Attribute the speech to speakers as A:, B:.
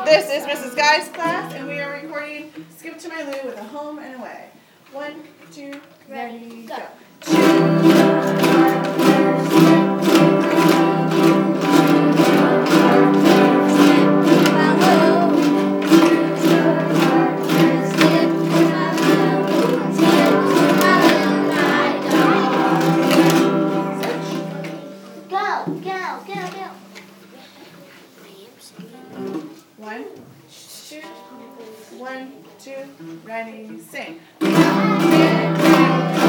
A: This is Mrs. Guy's class, and we are recording Skip to My Lou with a home and away. 1, 2, ready, go. One, two, ready, sing.